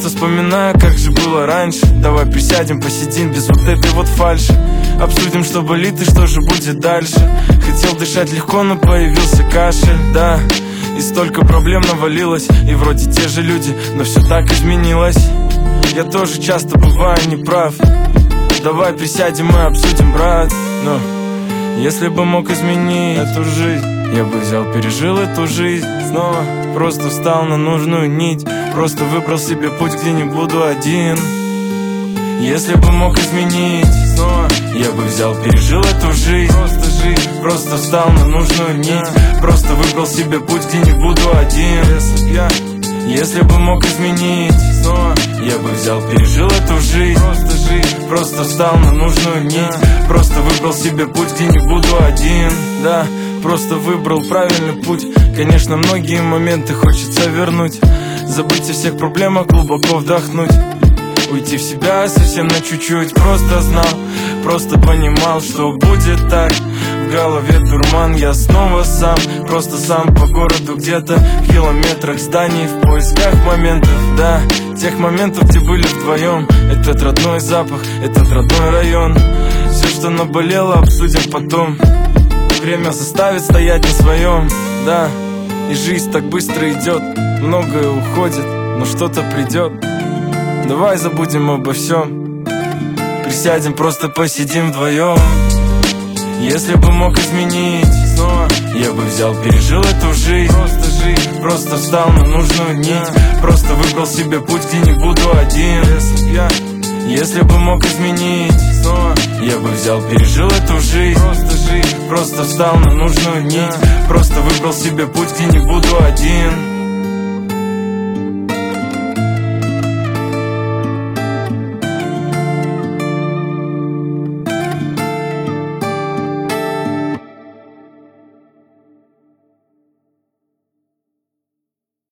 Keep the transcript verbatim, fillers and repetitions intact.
Просто вспоминаю, как же было раньше. Давай присядем, посидим без вот этой вот фальши. Обсудим, что болит и что же будет дальше. Хотел дышать легко, но появился кашель, да. И столько проблем навалилось. И вроде те же люди, но все так изменилось. Я тоже часто бываю неправ. Давай присядем и обсудим, брат. Но если бы мог изменить эту жизнь, я бы взял, пережил эту жизнь снова. Просто встал на нужную нить. Просто выбрал себе путь, где не буду один. Если бы мог изменить снова, я бы взял, пережил эту жизнь. Просто жизнь, просто встал на нужную нить. Просто выбрал себе путь, где не буду один. Если я, если бы мог изменить снова, я бы взял, пережил эту жизнь. Просто жизнь, просто встал на нужную нить. Просто выбрал себе путь, где не буду один. Да, просто выбрал правильный путь. Конечно, многие моменты хочется вернуть. Забыть о всех проблемах, глубоко вдохнуть. Уйти в себя совсем на чуть-чуть. Просто знал, просто понимал, что будет так. В голове дурман, я снова сам. Просто сам по городу где-то в километрах зданий, в поисках моментов, да. Тех моментов, где были вдвоем. Этот родной запах, этот родной район. Все, что наболело, обсудим потом. Время заставит стоять на своем, да. И жизнь так быстро идет. Многое уходит, но что-то придет. Давай забудем обо всем. Присядем, просто посидим вдвоем. Если бы мог изменить снова, я бы взял, пережил эту жизнь. Просто жизнь, просто встал на нужную нить. Просто выбрал себе путь, где не буду один. Если я, если бы мог изменить снова, я бы взял, пережил эту жизнь. Просто жизнь, просто встал на нужную нить. Просто выбрал себе путь, где не буду один.